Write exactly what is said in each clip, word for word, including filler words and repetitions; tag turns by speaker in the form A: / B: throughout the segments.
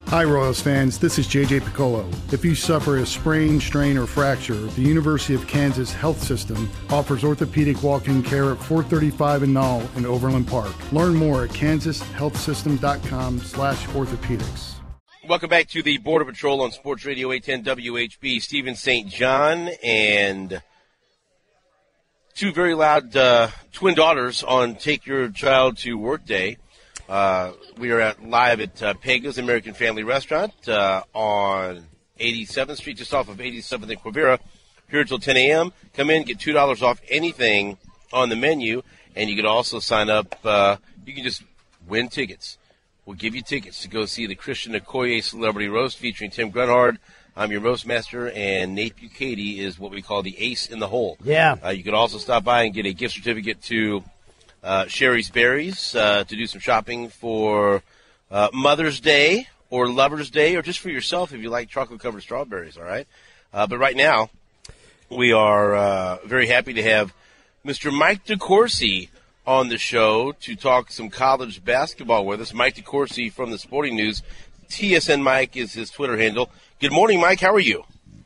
A: Hi, Royals fans. This is J J Piccolo. If you suffer a sprain, strain, or fracture, the University of Kansas Health System offers orthopedic walk-in care at four thirty-five and Knoll in Overland Park. Learn more at kansas health system dot com slash orthopedics.
B: Welcome back to the Border Patrol on Sports Radio eight ten W H B. Stephen Saint John and two very loud uh, twin daughters on Take Your Child to Work Day. Uh, we are at, live at uh, Pega's American Family Restaurant uh, on eighty-seventh Street, just off of eighty-seventh and Quivira. Here until ten a.m. Come in, get two dollars off anything on the menu, and you can also sign up. Uh, you can just win tickets. We'll give you tickets to go see the Christian Okoye Celebrity Roast featuring Tim Grunhard. I'm your roast master, and Nate Bucati is what we call the ace in the hole.
C: Yeah.
B: Uh, you can also stop by and get a gift certificate to Uh, Sherry's Berries uh, to do some shopping for uh, Mother's Day or Lover's Day or just for yourself if you like chocolate-covered strawberries, all right? Uh, but right now, we are uh, very happy to have Mister Mike DeCourcy on the show to talk some college basketball with us. Mike DeCourcy from the Sporting News. T S N Mike is his Twitter handle. Good morning, Mike. How are you?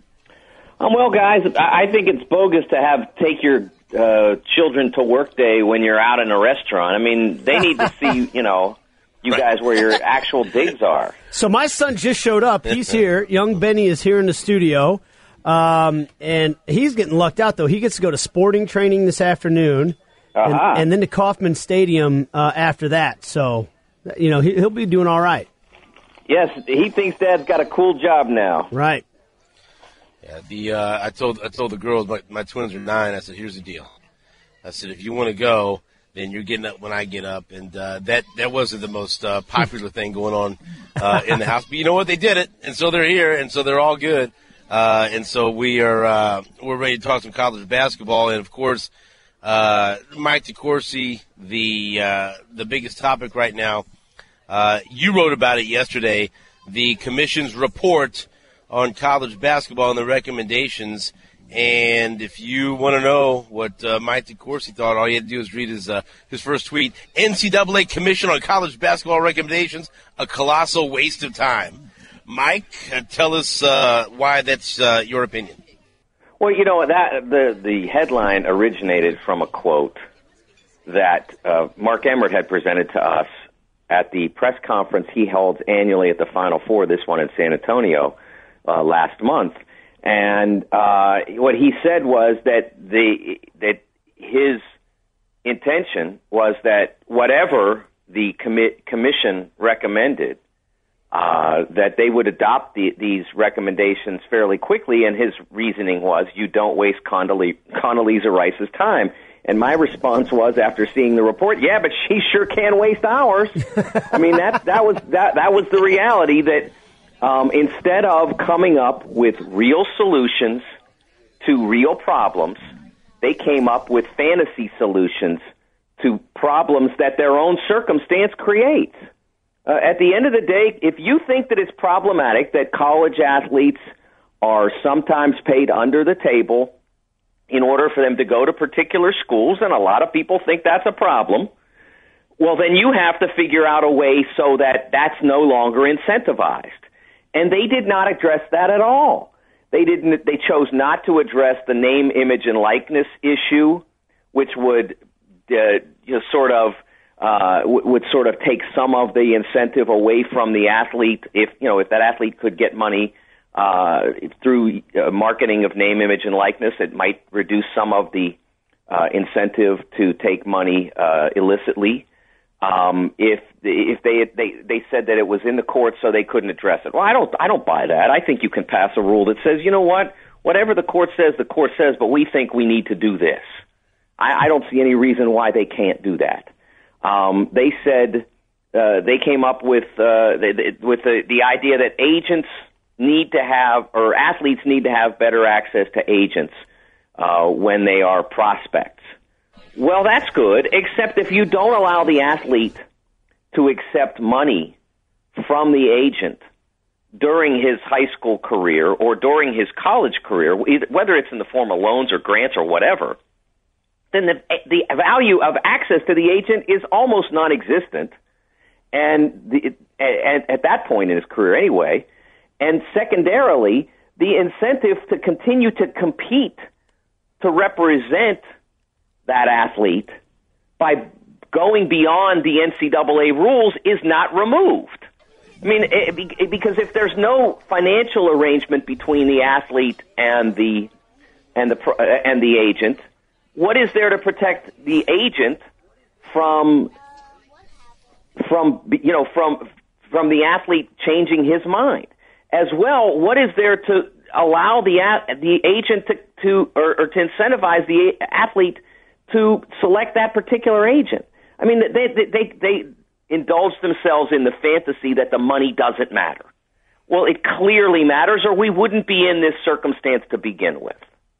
D: Um, well, guys, I think it's bogus to have take your uh, children to work day when you're out in a restaurant. I mean, they need to see, you know, you right. guys where your actual digs are.
C: So my son just showed up. He's here. Young Benny is here in the studio. Um, and he's getting lucked out, though. He gets to go to sporting training this afternoon
D: uh-huh.
C: and, and then to Kauffman Stadium uh, after that. So, you know, he, he'll be doing all right.
D: Yes, he thinks Dad's got a cool job now.
C: Right.
B: Yeah, the uh, I told I told the girls, my, my twins are nine, I said, here's the deal. I said, if you want to go, then you're getting up when I get up. And uh, that, that wasn't the most uh, popular thing going on uh, in the house. But you know what? They did it, and so they're here, and so they're all good. Uh, and so we are uh, we're ready to talk some college basketball. And, of course, uh, Mike DeCourcy, the, uh, the biggest topic right now. Uh, you wrote about it yesterday, the commission's report on college basketball and the recommendations. And if you want to know what uh, Mike DeCourcy thought, all you had to do is read his uh, his first tweet. N C double A Commission on College Basketball Recommendations, a colossal waste of time. Mike, uh, tell us uh, why that's uh, your opinion.
D: Well, you know, that the, the headline originated from a quote that uh, Mark Emmert had presented to us at the press conference he holds annually at the Final Four, this one in San Antonio, uh, last month. And uh, what he said was that the that his intention was that whatever the commi- commission recommended, uh, that they would adopt the, these recommendations fairly quickly. And his reasoning was, you don't waste Condole- Condoleezza Rice's time. And my response was, after seeing the report, yeah, but she sure can waste ours. I mean, that that was that that was the reality that. Um, instead of coming up with real solutions to real problems, they came up with fantasy solutions to problems that their own circumstance creates. Uh, at the end of the day, if you think that it's problematic that college athletes are sometimes paid under the table in order for them to go to particular schools, and a lot of people think that's a problem, well, then you have to figure out a way so that that's no longer incentivized. And they did not address that at all. They didn't. They chose not to address the name, image, and likeness issue, which would uh, you know, sort of uh, w- would sort of take some of the incentive away from the athlete. If you know, if that athlete could get money uh, through uh, marketing of name, image, and likeness, it might reduce some of the uh, incentive to take money uh, illicitly. Um, if if they they they said that it was in the courts, so they couldn't address it. Well, I don't I don't buy that. I think you can pass a rule that says, you know what, whatever the court says, the court says, but we think we need to do this. I, I don't see any reason why they can't do that. Um, they said uh, they came up with uh, the, the, with the the idea that agents need to have, or athletes need to have, better access to agents uh, when they are prospects. Well, that's good, except if you don't allow the athlete to accept money from the agent during his high school career or during his college career, whether it's in the form of loans or grants or whatever, then the, the value of access to the agent is almost non-existent. and the, at, at that point in his career anyway, and secondarily, the incentive to continue to compete to represent that athlete by going beyond the N C double A rules is not removed. I mean, it, because if there's no financial arrangement between the athlete and the and the and the agent, what is there to protect the agent from from you know from from the athlete changing his mind? As well, what is there to allow the the agent to, to or, or to incentivize the athlete to select that particular agent? I mean, they they they, they indulge themselves in the fantasy that the money doesn't matter. Well, it clearly matters, or we wouldn't be in this circumstance to begin with.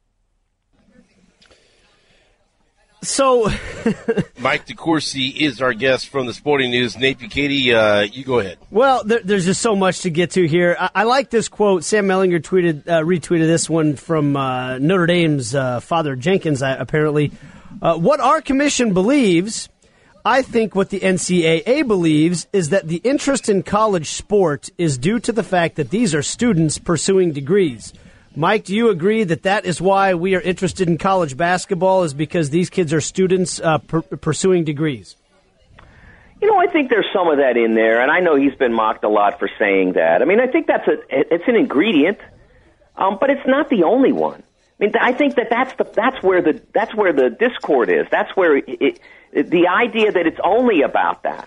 C: So,
B: Mike DeCourcy is our guest from the Sporting News. Nate Bukaty, uh, you go ahead.
C: Well, there, there's just so much to get to here. I, I like this quote. Sam Mellinger tweeted, uh, retweeted this one from uh, Notre Dame's uh, Father Jenkins, uh, apparently. Uh, what our commission believes, I think what the N C double A believes, is that the interest in college sport is due to the fact that these are students pursuing degrees. Mike, do you agree that that is why we are interested in college basketball, is because these kids are students uh, per- pursuing degrees?
D: You know, I think there's some of that in there, and I know he's been mocked a lot for saying that. I mean, I think that's a it's an ingredient, um, but it's not the only one. I mean, I think that that's the that's where the that's where the discord is. That's where it, it, the idea that it's only about that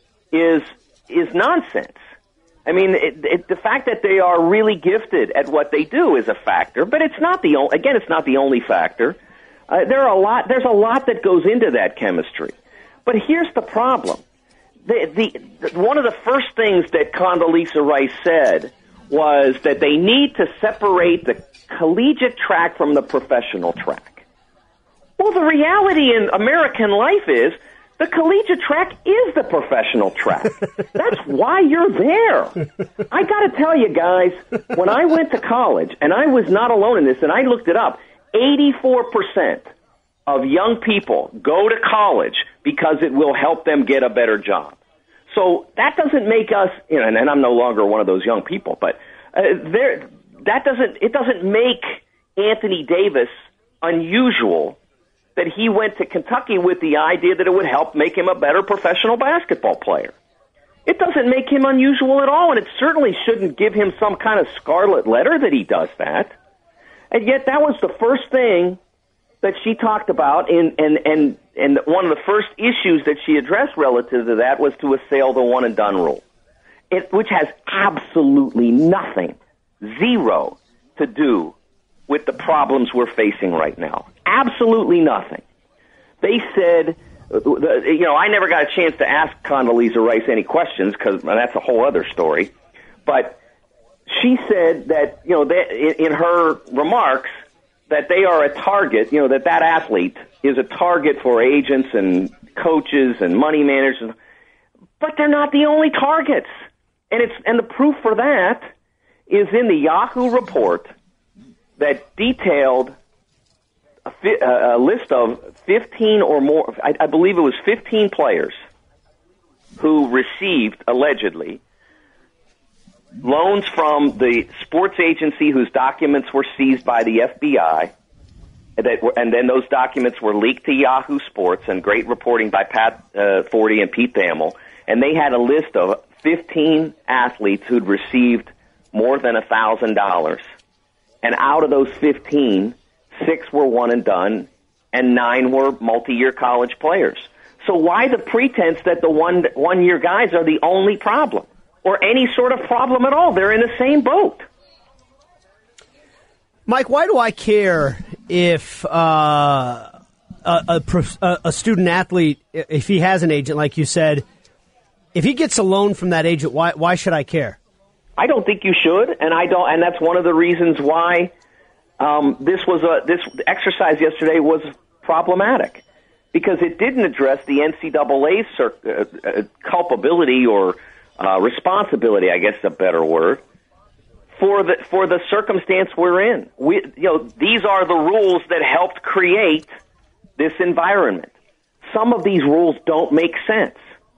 D: is is nonsense. I mean, it, it, the fact that they are really gifted at what they do is a factor, but it's not the only, again, it's not the only factor. Uh, there are a lot, there's a lot that goes into that chemistry. But here's the problem. The, the, the, one of the first things that Condoleezza Rice said was that they need to separate the collegiate track from the professional track. Well, the reality in American life is the collegiate track is the professional track. That's why you're there. I got to tell you guys, when I went to college, and I was not alone in this, and I looked it up, eighty-four percent of young people go to college because it will help them get a better job. So that doesn't make us, you know, and, and I'm no longer one of those young people, but uh, there, that doesn't, it doesn't make Anthony Davis unusual that he went to Kentucky with the idea that it would help make him a better professional basketball player. It doesn't make him unusual at all, and it certainly shouldn't give him some kind of scarlet letter that he does that. And yet that was the first thing that she talked about, in, and, and, and one of the first issues that she addressed relative to that was to assail the one-and-done rule, it, which has absolutely nothing, zero, to do with the problems we're facing right now. Absolutely nothing. They said, you know, I never got a chance to ask Condoleezza Rice any questions because that's a whole other story. But she said that, you know, that in her remarks that they are a target, you know, that that athlete is a target for agents and coaches and money managers. But they're not the only targets. And it's and the proof for that is in the Yahoo report that detailed a, fi- a list of fifteen or more, I, I believe it was fifteen players who received, allegedly, loans from the sports agency whose documents were seized by the F B I, and, that were, and then those documents were leaked to Yahoo Sports, and great reporting by Pat uh, Forty and Pete Thamel, and they had a list of fifteen athletes who'd received more than one thousand dollars. And out of those fifteen, six were one and done, and nine were multi-year college players. So why the pretense that the one one-year guys are the only problem, or any sort of problem at all? They're in the same boat.
C: Mike, why do I care if uh, a, a, a student athlete, if he has an agent, like you said, if he gets a loan from that agent, why why should I care?
D: I don't think you should, and I don't, and that's one of the reasons why um, this was a this exercise yesterday was problematic, because it didn't address the N C double A's cir- uh, uh, culpability or uh, responsibility, I guess is a better word, for the for the circumstance we're in. We, you know, these are the rules that helped create this environment. Some of these rules don't make sense.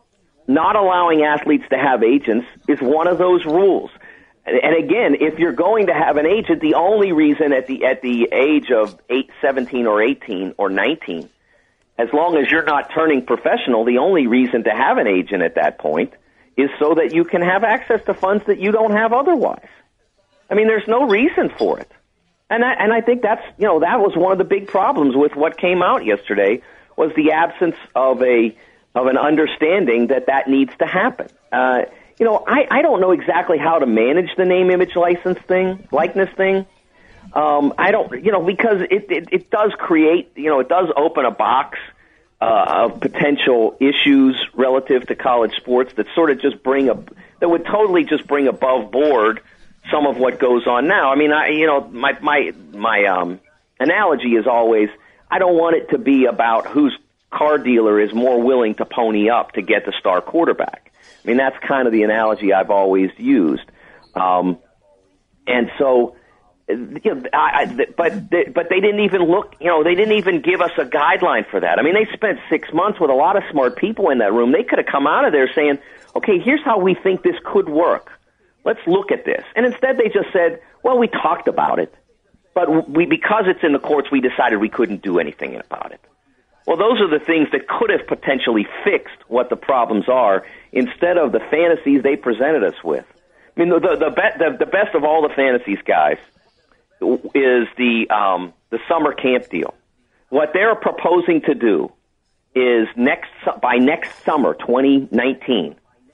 D: not allowing athletes to have agents is one of those rules. And again, if you're going to have an agent, the only reason at the at the age of eight, seventeen or eighteen or nineteen, as long as you're not turning professional, the only reason to have an agent at that point is so that you can have access to funds that you don't have otherwise. I mean, there's no reason for it. And I, and I think that's, you know, that was one of the big problems with what came out yesterday was the absence of a of an understanding that that needs to happen. Uh, you know, I, I don't know exactly how to manage the name, image, license thing, likeness thing. Um, I don't, you know, because it, it, it does create, you know, it does open a box uh, of potential issues relative to college sports that sort of just bring a, that would totally just bring above board some of what goes on now. I mean, I, you know, my, my, my, um, analogy is always, I don't want it to be about whose car dealer is more willing to pony up to get the star quarterback. I mean, that's kind of the analogy I've always used. Um, and so, you know, I, I, but they, but they didn't even look, you know, they didn't even give us a guideline for that. I mean, they spent six months with a lot of smart people in that room. They could have come out of there saying, okay, here's how we think this could work. Let's look at this. And instead they just said, well, we talked about it, but we, because it's in the courts, we decided we couldn't do anything about it. Well, those are the things that could have potentially fixed what the problems are instead of the fantasies they presented us with. I mean, the the, the, be, the, the best of all the fantasies, guys, is the um, the summer camp deal. What they're proposing to do is next by next summer, twenty nineteen,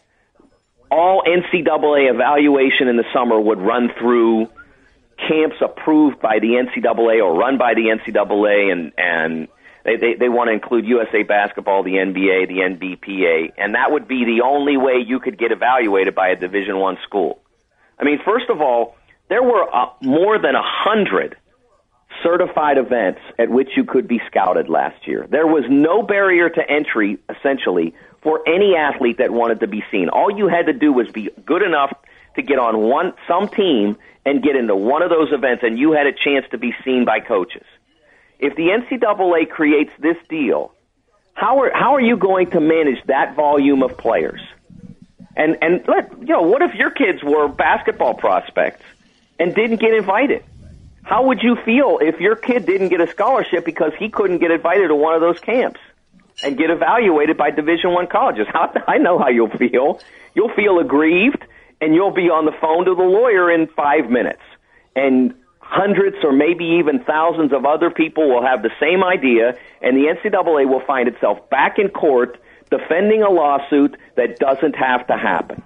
D: all N C double A evaluation in the summer would run through camps approved by the N C double A or run by the N C double A, and and They, they, they want to include U S A Basketball, the N B A, the N B P A, and that would be the only way you could get evaluated by a Division I school. I mean, first of all, there were uh, more than a hundred certified events at which you could be scouted last year. There was no barrier to entry, essentially, for any athlete that wanted to be seen. All you had to do was be good enough to get on one some team and get into one of those events, and you had a chance to be seen by coaches. If the N C double A creates this deal, how are how are you going to manage that volume of players? And and let you know, what if your kids were basketball prospects and didn't get invited? How would you feel if your kid didn't get a scholarship because he couldn't get invited to one of those camps and get evaluated by Division I colleges? How, I know how you'll feel. You'll feel aggrieved, and you'll be on the phone to the lawyer in five minutes. And hundreds or maybe even thousands of other people will have the same idea, and the N C double A will find itself back in court defending a lawsuit that doesn't have to happen.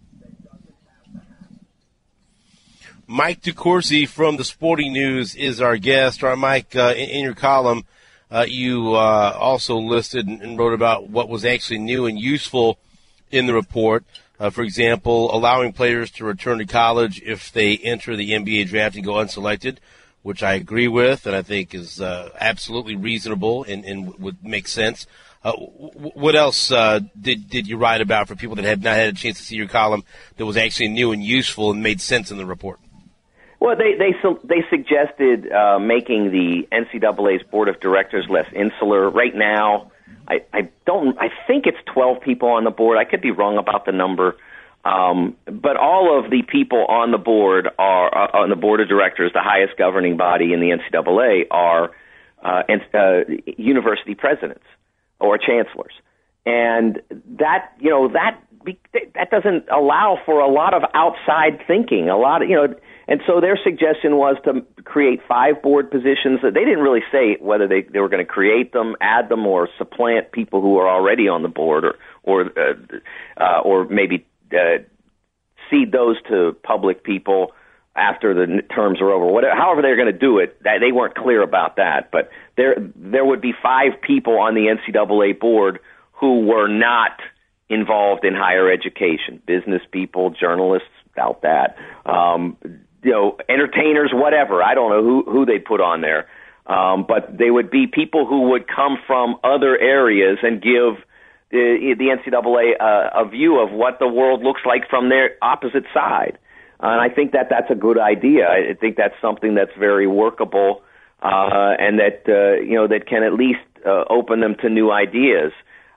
B: Mike DeCourcy from the Sporting News is our guest. All right, Mike, uh, in, in your column, uh, you uh, also listed and, and wrote about what was actually new and useful in the report. Uh, for example, allowing players to return to college if they enter the N B A draft and go unselected, which I agree with and I think is uh, absolutely reasonable and, and would make sense. Uh, w- what else uh, did did you write about for people that had not had a chance to see your column that was actually new and useful and made sense in the report?
D: Well, they they they suggested uh, making the N C double A's board of directors less insular. Right now, I, I don't. I think it's twelve people on the board. I could be wrong about the number, um, but all of the people on the board are uh, on the board of directors, the highest governing body in the N C double A, are uh, uh, university presidents or chancellors, and that you know that that doesn't allow for a lot of outside thinking. A lot of you know. And so their suggestion was to create five board positions. They didn't really say whether they, they were going to create them, add them, or supplant people who are already on the board, or or uh, uh, or maybe uh, cede those to public people after the terms are over. Whatever, however they're going to do it, that, they weren't clear about that. But there there would be five people on the N C double A board who were not involved in higher education, business people, journalists. Doubt that. Um, you know, entertainers, whatever. I don't know who, who they put on there. Um, but they would be people who would come from other areas and give the, the N C double A uh, a view of what the world looks like from their opposite side. Uh, and I think that that's a good idea. I think that's something that's very workable, uh, and that, uh, you know, that can at least uh, open them to new ideas.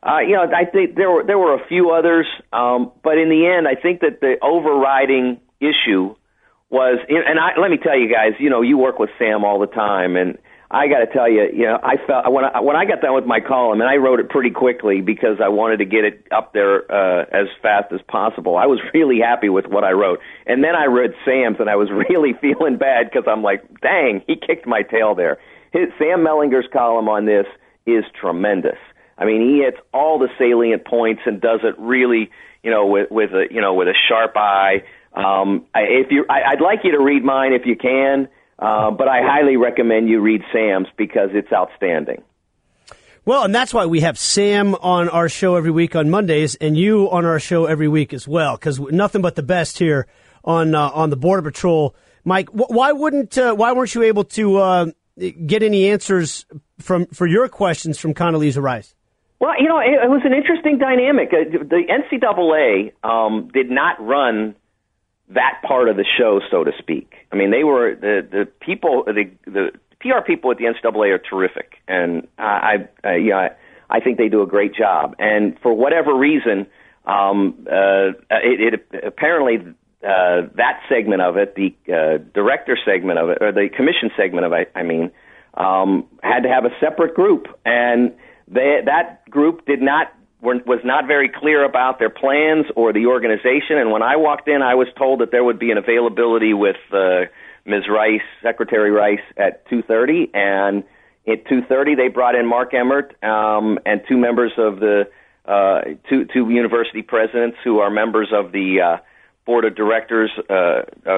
D: Uh, you know, I think there were there were a few others, um, but in the end, I think that the overriding issue was, and I, let me tell you guys, you know, you work with Sam all the time, and I got to tell you, you know, I felt when I, when I got done with my column, and I wrote it pretty quickly because I wanted to get it up there uh, as fast as possible. I was really happy with what I wrote, and then I read Sam's, and I was really feeling bad because I'm like, dang, he kicked my tail there. His, Sam Mellinger's column on this is tremendous. I mean, he hits all the salient points and does it really, you know, with with a you know with a sharp eye. Um, I, if you, I, I'd like you to read mine if you can. Uh, but I highly recommend you read Sam's because it's outstanding.
C: Well, and that's why we have Sam on our show every week on Mondays, and you on our show every week as well, because nothing but the best here on uh, on the Border Patrol. Mike, wh- why wouldn't uh, why weren't you able to uh, get any answers from for your questions from Condoleezza Rice?
D: Well, you know, it, it was an interesting dynamic. Uh, the N C double A um, did not run that part of the show, so to speak. I mean, they were the the people, the the P R people at the N C double A are terrific, and I, I yeah, I think they do a great job. And for whatever reason, um, uh, it, it apparently uh, that segment of it, the uh, director segment of it, or the commission segment of it, I mean, um, had to have a separate group, and they, that group did not. was not very clear about their plans or the organization. And when I walked in, I was told that there would be an availability with uh, Miz Rice, Secretary Rice, at two thirty. And at two thirty, they brought in Mark Emmert um, and two members of the uh, two, two university presidents who are members of the uh, board of directors uh, uh,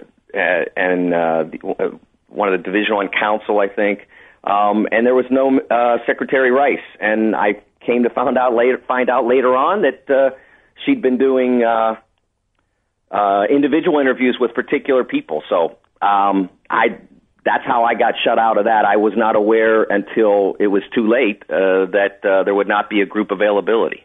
D: uh, and uh, the, uh, one of the division one council, I think. Um, and there was no uh, Secretary Rice. And I came to find out later, find out later on that uh, she'd been doing uh, uh, individual interviews with particular people. So um, I, that's how I got shut out of that. I was not aware until it was too late uh, that uh, there would not be a group availability.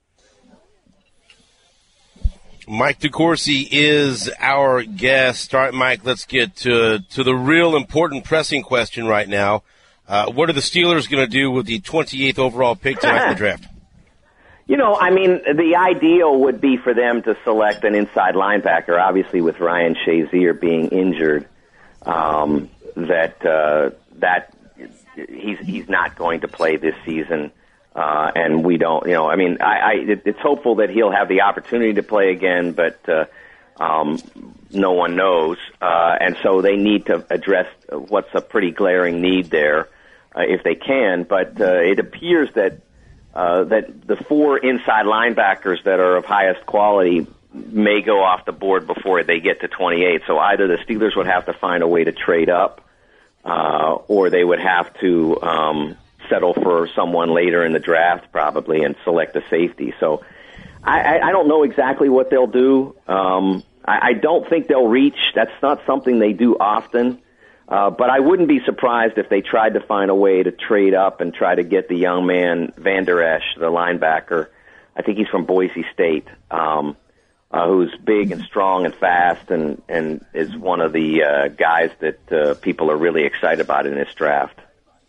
B: Mike DeCourcy is our guest. All right, Mike, let's get to to the real important pressing question right now. Uh, what are the Steelers going to do with the twenty-eighth overall pick tonight in the draft?
D: You know, I mean, the ideal would be for them to select an inside linebacker, obviously with Ryan Shazier being injured, um, that uh, that he's he's not going to play this season. Uh, and we don't, you know, I mean, I, I, it, it's hopeful that he'll have the opportunity to play again, but uh, um, no one knows. Uh, and so they need to address what's a pretty glaring need there uh, if they can. But uh, it appears that uh, that the four inside linebackers that are of highest quality may go off the board before they get to twenty-eight. So either the Steelers would have to find a way to trade up, uh, or they would have to um, settle for someone later in the draft probably and select a safety. So I, I don't know exactly what they'll do. Um, I, I don't think they'll reach. That's not something they do often. Uh, but I wouldn't be surprised if they tried to find a way to trade up and try to get the young man, Van Der Esch, the linebacker. I think he's from Boise State, um, uh, who's big and strong and fast and, and is one of the uh, guys that uh, people are really excited about in this draft.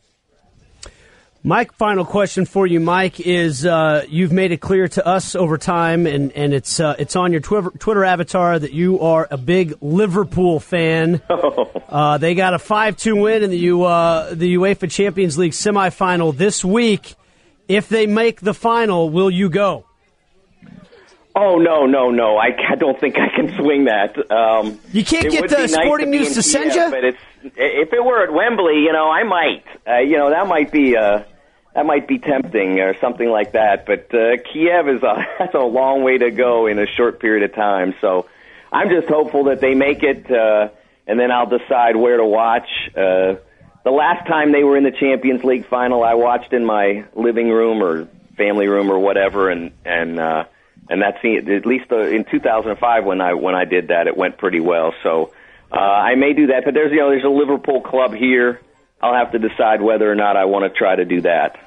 C: Mike, final question for you, Mike, is uh, you've made it clear to us over time, and, and it's uh, it's on your Twitter, Twitter avatar that you are a big Liverpool fan. Uh, they got a five two win in the, U, uh, the UEFA Champions League semifinal this week. If they make the final, will you go?
D: Oh, no, no, no. I, I don't think I can swing that. Um,
C: you can't get the Sporting News to send you?
D: But it's, if it were at Wembley, you know, I might. Uh, you know, that might be uh, that might be tempting or something like that. But uh, Kiev is a, that's a long way to go in a short period of time. So I'm just hopeful that they make it, uh, and then I'll decide where to watch. Uh, the last time they were in the Champions League final, I watched in my living room or family room or whatever, and and uh, and that's at least uh, in two thousand five when I when I did that, it went pretty well. So uh, I may do that, but there's you know there's a Liverpool club here. I'll have to decide whether or not I want to try to do that.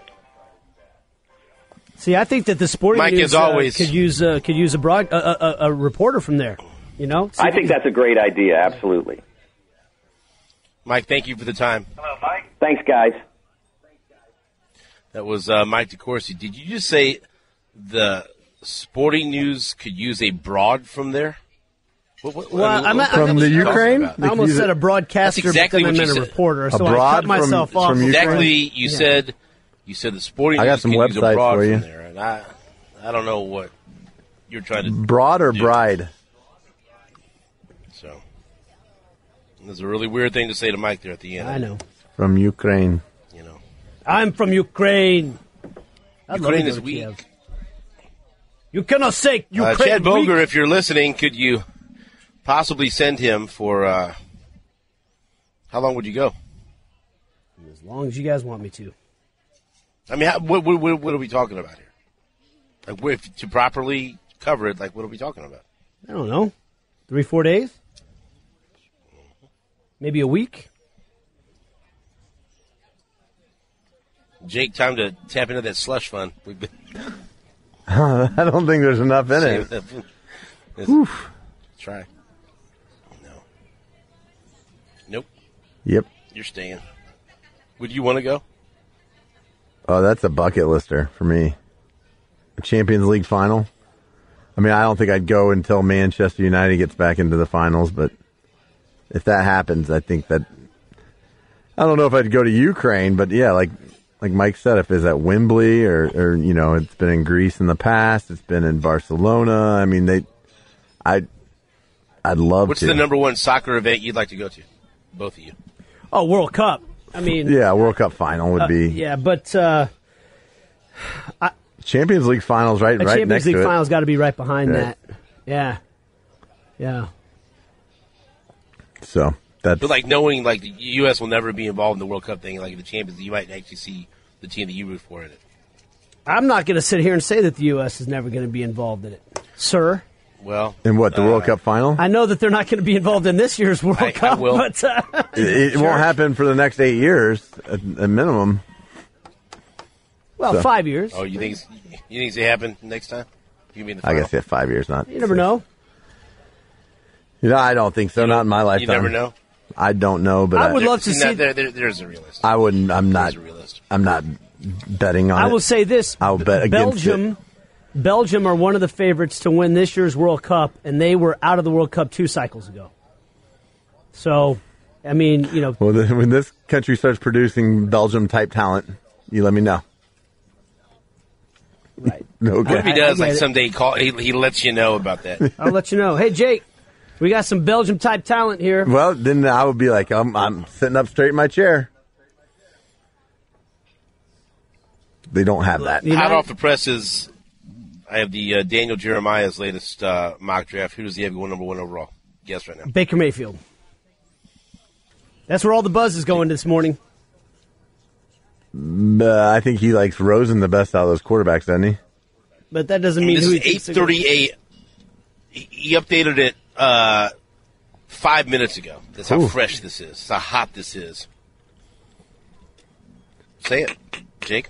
C: See, I think that the Sporting
B: Mike,
C: News
B: as always,
C: uh, could use uh, could use a broad a, a, a reporter from there. You know,
D: I think that's a great idea. Absolutely.
B: Mike, thank you for the time.
D: Hello, Mike. Thanks, guys.
B: That was uh, Mike DeCourcy. Did you just say the Sporting News could use a broad from there? What, what,
C: Well,
B: I mean,
C: I'm
B: what
C: not-
B: the hell
E: From
B: was
E: the
B: he talking
E: Ukraine?
B: about?
C: I almost said a broadcaster,
B: That's exactly
C: but then
B: what
C: I
B: you
C: meant a
B: said.
C: reporter, so I
E: broad
C: cut myself
E: from-
C: off.
E: from Ukraine?
B: Exactly. You
C: Yeah.
B: said you said the Sporting
E: I got
B: News
E: some
B: could use a
E: websites
B: broad
E: for you.
B: from there, and I I don't know what you're trying to
E: Broad or
B: do.
E: bride?
B: So there's a really weird thing to say to Mike there at the end.
C: I know.
E: From Ukraine.
B: You know,
C: I'm from Ukraine. I'd love
B: Ukraine
C: to
B: is
C: go to
B: weak.
C: Kiev. You cannot say
B: Uh,
C: Ukraine.
B: Chad Boger,
C: weak.
B: if you're listening, could you possibly send him for uh, how long would you go?
C: As long as you guys want me to.
B: I mean, how, what, what, what what are we talking about here? Like, what- if, to properly cover it, like, what are we talking about?
C: I don't know. Three, four days? Maybe a week?
B: Jake, time to tap into that slush fund. We've been
E: I don't think there's enough in it.
B: Let's try. No. Nope.
E: Yep.
B: You're staying. Would you want to go?
E: Oh, that's a bucket lister for me. A Champions League final. I mean, I don't think I'd go until Manchester United gets back into the finals, but if that happens, I think that I don't know if I'd go to Ukraine, but yeah, like like Mike said, if it's at Wembley or, or you know, it's been in Greece in the past, it's been in Barcelona. I mean, they, I, I'd love
B: What's
E: to.
B: the number one soccer event you'd like to go to? Both of you.
C: Oh, World Cup. I mean,
E: Yeah, World Cup final would
C: uh,
E: be
C: yeah, but uh,
E: Champions League finals right
C: a
E: right
C: Champions
E: next
C: League
E: to it.
C: final's got to be right behind
E: Right.
C: that. Yeah. Yeah.
E: So that's
B: But like knowing like the U S will never be involved in the World Cup thing, like the Champions, you might actually see the team that you root for in it.
C: I'm not going to sit here and say that the U S is never going to be involved in it, sir.
B: Well,
E: in what the
B: uh,
E: World Cup final.
C: I know that they're not going to be involved in this year's World
B: I- I
C: Cup,
B: will.
C: but uh,
E: It, it won't happen for the next eight years at, at minimum.
C: well,
E: So-
C: five years.
B: Oh, you think it's, you think it's gonna happen next time? You mean the
E: I
B: final?
E: guess yeah, five years, not.
C: You never know.
E: You know, I don't think so. Not in my lifetime.
B: You never know.
E: I don't know, but
C: I would
E: I,
C: love to
B: See,
C: see.
B: now, there, there, there's a realist.
E: I wouldn't. I'm not.
B: There's a realist.
E: I'm not betting on
C: I
E: it.
C: will say this:
E: I'll bet against
C: Belgium. Belgium are one of the favorites to win this year's World Cup, and they were out of the World Cup two cycles ago. So, I mean, you know,
E: Well, then, when this country starts producing Belgium type talent, you let me know.
C: right.
E: Okay.
B: What if he
C: I-
B: does?
C: I
B: Like
C: get it.
B: someday, he, call, he, he lets you know about that.
C: I'll let you know. Hey, Jake, we got some Belgium type talent here.
E: Well, then I would be like, I'm, I'm sitting up straight in my chair. They don't have that.
C: You know-
B: Hot off the presses, I have the uh, Daniel Jeremiah's latest uh, mock draft. Who does he have going number one overall? Guess right now.
C: Baker Mayfield. That's where all the buzz is going this morning.
E: Uh, I think he likes Rosen the best out of those quarterbacks, doesn't he?
C: But that doesn't mean
B: This
C: who
B: is
C: he
B: eight
C: thinks they're gonna-
B: thirty-eight. He he updated it uh, five minutes ago. That's how
E: Ooh.
B: fresh this is. That's how hot this is. Say it, Jake.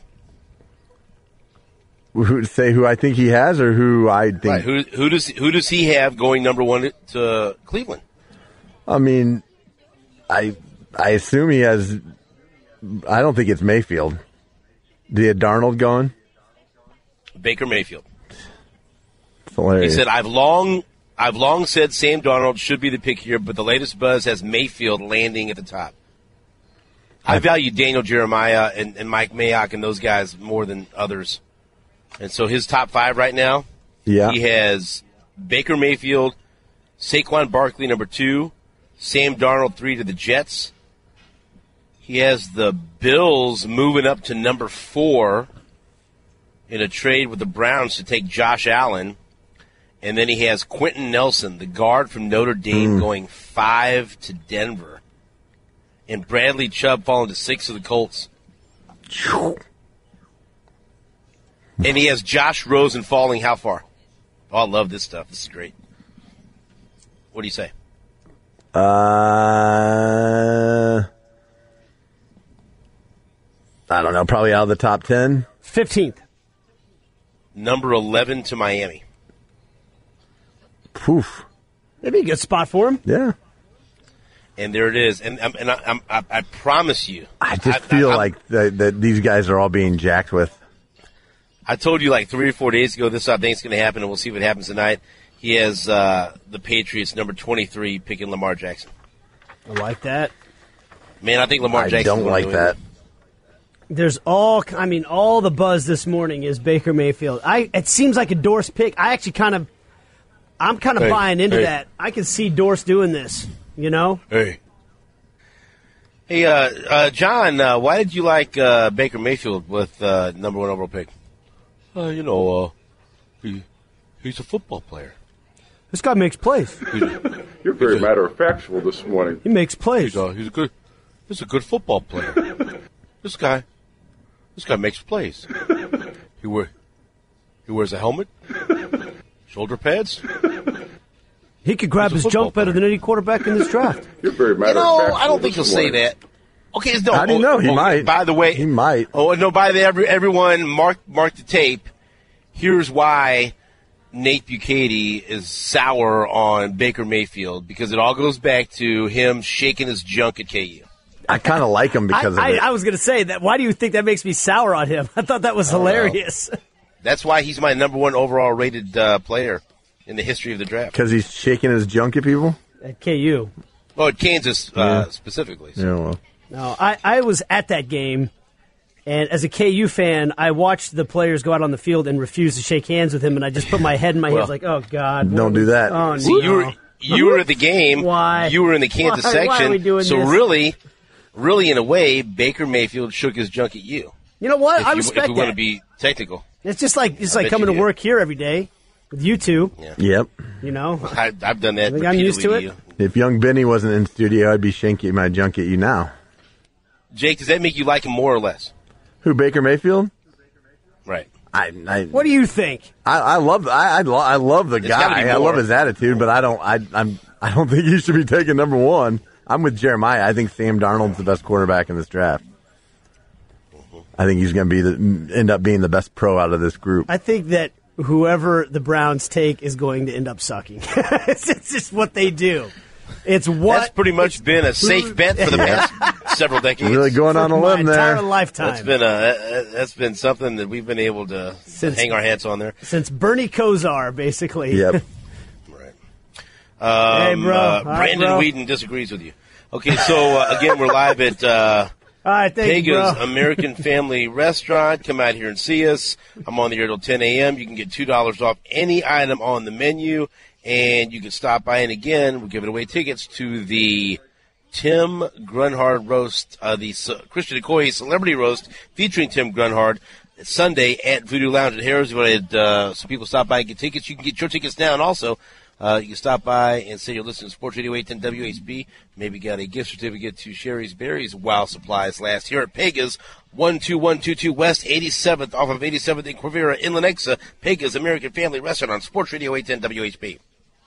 E: Who, say who I think he has, or who I think.
B: Right. Who who does who does he have going number one to Cleveland?
E: I mean, I I assume he has. I don't think it's Mayfield. Do you have Darnold going?
B: Baker Mayfield.
E: It's hilarious.
B: He said, "I've long, I've long said Sam Darnold should be the pick here, but the latest buzz has Mayfield landing at the top. I value Daniel Jeremiah and, and Mike Mayock and those guys more than others, and so his top five right now,
E: yeah.
B: he has Baker Mayfield, Saquon Barkley number two, Sam Darnold three to the Jets. He has the Bills moving up to number four in a trade with the Browns to take Josh Allen. And then he has Quentin Nelson, the guard from Notre Dame, going five to Denver. And Bradley Chubb falling to six to the Colts. And he has Josh Rosen falling how far? Oh, I love this stuff. This is great. What do you say?
E: Uh, I don't know. Probably out of the top ten.
C: fifteenth.
B: Number eleven to Miami.
E: Poof.
C: That'd be a good spot for him.
E: Yeah.
B: And there it is. And, and I, I'm, I, I promise you.
E: I just
B: I,
E: feel
B: I,
E: like that, that these guys are all being jacked with.
B: I told you like three or four days ago this I think it's going to happen, and we'll see what happens tonight. He has uh, the Patriots, number twenty-three, picking Lamar Jackson.
C: I like that.
B: Man, I think Lamar
E: I
B: Jackson.
E: don't like that.
C: There's all, I mean, all the buzz this morning is Baker Mayfield. I It seems like a Dorse pick. I actually kind of, I'm kind of
B: hey,
C: buying into
B: hey.
C: that. I can see Dorse doing this, you know?
B: Hey. Hey, uh, uh, John, uh, why did you like uh, Baker Mayfield with uh, number one overall pick? Uh, you know, uh, he, he's a football player.
C: This guy makes plays.
F: You're very matter of factual this morning.
C: He makes plays.
B: He's a, he's a good, he's a good football player. This guy, this guy makes plays. He wear, he wears a helmet, shoulder pads.
C: He could grab
B: He's a
C: his junk
B: football
C: better than any quarterback in this draft.
F: You're very matter
B: You know,
F: of factual.
B: I don't think he'll
F: this
B: say
F: morning.
B: that. Okay, no.
E: How do you
B: oh,
E: know? He
B: oh,
E: might.
B: By the way,
E: He might.
B: Oh no! By the every everyone, mark mark the tape. Here's why Nate Bukaty is sour on Baker Mayfield, because it all goes back to him shaking his junk at K U.
E: I kind of like him because
C: I,
E: of it.
C: I, I was going to say that. Why do you think that makes me sour on him? I thought that was hilarious.
B: That's why he's my number one overall rated uh, player in the history of the draft.
E: Because he's shaking his junk at people?
C: At K U.
B: Oh, at Kansas uh,
E: Yeah.
B: specifically. So.
E: Yeah, well.
C: No, I, I was at that game, and as a K U fan, I watched the players go out on the field and refuse to shake hands with him, and I just put my head in my
B: Well,
C: hands like, oh, God.
E: Don't do that.
C: Oh,
B: See,
C: no.
B: you were you were at the game.
C: Why?
B: You were in the Kansas
C: Why- why
B: section.
C: are we doing
B: so
C: this?
B: really, really, in a way, Baker Mayfield shook his junk at you.
C: You know what?
B: If,
C: I
B: you,
C: respect
B: if we want
C: that.
B: to be technical,
C: It's just like it's
B: I
C: like
B: bet
C: coming
B: you
C: to
B: do.
C: work here every day with you two,
E: Yep.
C: you know.
B: I, I've done that.
C: think I'm used to
B: repeatedly
C: it?
B: you.
E: If young Benny wasn't in studio, I'd be shanking my junk at you now.
B: Jake, does that make you like him more or less?
E: Who, Baker Mayfield?
B: Right.
E: I I,
C: What do you think?
E: I, I love I I, lo- I love the
B: It's gotta
E: guy.
B: be
E: I
B: more.
E: love his attitude, but I don't I I'm I don't think he should be taking number one. I'm with Jeremiah. I think Sam Darnold's the best quarterback in this draft. I think he's going to be the end up being the best pro out of this group.
C: I think that whoever the Browns take is going to end up sucking. it's, it's just what they do. It's what
B: That's pretty much been a safe bet for the past several decades.
E: Really going on a
C: my
E: limb there.
C: entire lifetime.
B: That's been a that's been something that we've been able to
C: Since-
B: hang our hats on there.
C: Since Bernie Kosar, basically.
E: Yep.
B: Right. Um,
C: Hey, bro.
B: Uh,
C: All right,
B: Brandon
C: bro.
B: Whedon disagrees with you. Okay, so uh, again, we're live at uh,
C: All right, thank you,
B: Pega's
C: bro.
B: American Family Restaurant. Come out here and see us. I'm on the air till ten a.m. You can get two dollars off any item on the menu, and you can stop by. And again, we're giving away tickets to the Tim Grunhard roast, uh, the C- Christian Okoye Celebrity Roast featuring Tim Grunhard. It's Sunday at Voodoo Lounge at Harris. We wanted uh, some people stop by and get tickets. You can get your tickets now, and also uh, you can stop by and say you're listening to Sports Radio eight ten W H B. Maybe got a gift certificate to Sherry's Berries while supplies last. Here at Pega's, one two one two two West eighty-seventh off of eighty-seventh in Quivira in Lenexa. Pega's American Family Restaurant on Sports Radio eight ten W H B.